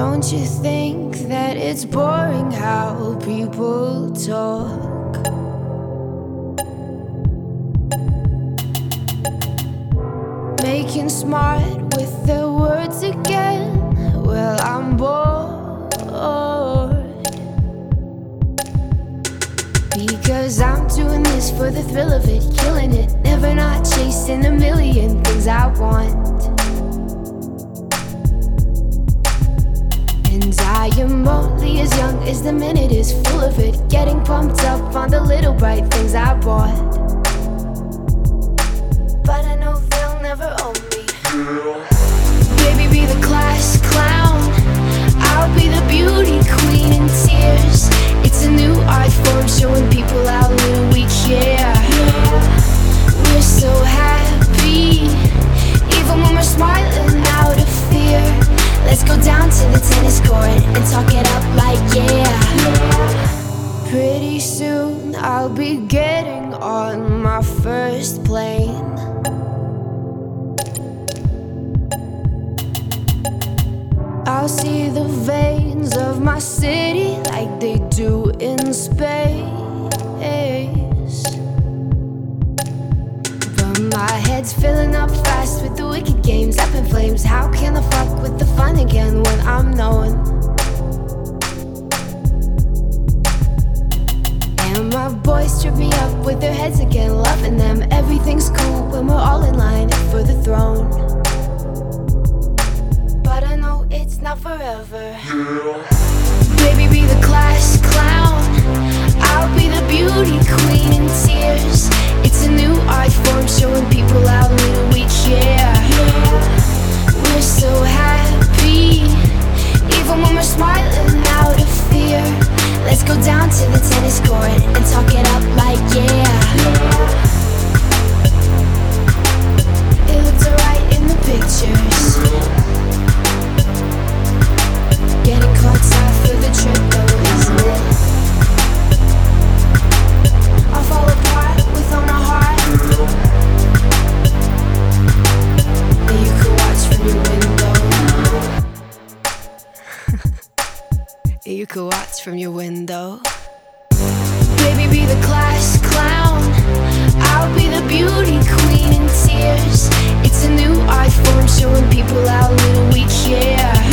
Don't you think that it's boring how people talk? Making smart with their words again. Well, I'm bored, because I'm doing this for the thrill of it, killing it, never not chasing a million things I want. And I am only as young as the minute is full of it, getting pumped up on the little bright things I bought. But I know they'll never own me. Baby, be the class clown, I'll be the beauty queen in tears. It's a new art form showing people how little we care. We're so happy, even when we're smiling out of fear. Let's go down to the tennis court and talk it up like yeah. Pretty soon I'll be getting on my first plane. I'll see the veins of my city like they do in space. But my head's filling up fast with the wicked games up in flames. How can I fuck with the fun again when I'm known? And my boys trip me up with their heads again, loving them. Everything's cool when we're all in line for the throne. But I know it's not forever. Baby, be the class clown, I'll be the beauty queen in tears. It's a new art form showing people how little we care. We're so happy, even when we're smiling out of fear. Let's go down to the tennis court and talk it up like yeah. It looked alright in the pictures. Getting caught out for the trip though, isn't it? I'll fall apart with all my heart. That you could watch from your window. You could watch from your window. Baby, be the class clown, I'll be the beauty queen in tears. It's a new art form showing people how little we care.